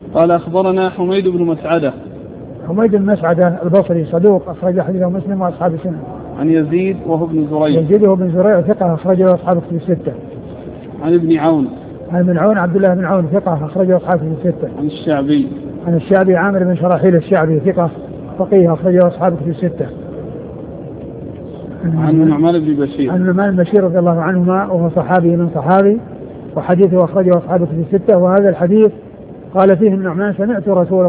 قال أخبرنا حميد بن مسعدة. حميد بن مسعدة البصري صدوق أخرج حديثه مسلم وأصحاب السنن. عن يزيد وهو ابن زريع. يزيد وهو ابن زريع ثقة أخرجه أصحاب الكتب الستة. عن ابن عون. عن ابن عون عبد الله بن عون ثقة أخرجه أصحاب الكتب الستة. عن الشعبي. عن الشعبي عامر بن شراحيل الشعبي ثقة فقيه أخرجه أصحاب الكتب الستة. عن النعمان بن بشير. عن النعمان بن بشير رضي الله عنهما وهو صحابي من صحابي وحديثه أخرجه أصحاب الكتب الستة. وهذا الحديث قال فيه النعمان سمعت رسول